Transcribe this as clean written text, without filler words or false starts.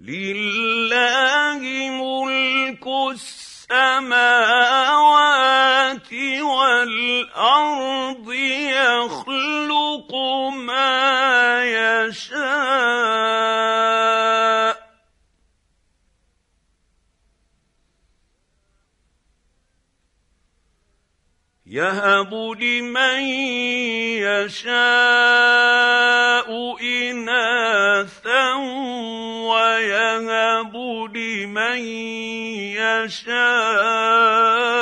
لله ملك السماوات والأرض يخلق ما يشاء يهب لمن يشاء إناثا ويهب لمن يشاء